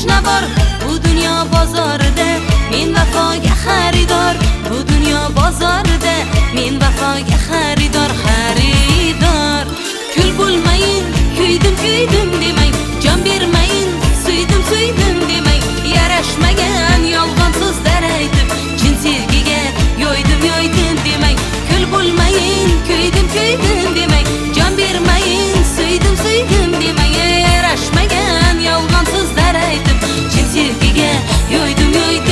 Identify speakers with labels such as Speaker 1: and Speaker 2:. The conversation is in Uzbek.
Speaker 1: tashna bor bu dunyo bozorida, men vafoga xaridor bu dunyo bozorida, men vafoga xaridor xaridor. Kul bo'lmayin, kuydim demang, jon bermayin, suydim demang, yarashmagan yolg'on so'zlar aytib chin sevgiga yo'ydim demang. Kul bo'lmayin, kuydim demang, jon bermayin, suydim demang, yarashmagan yolg'on so'zlar aytib chin sevgiga yo'ydim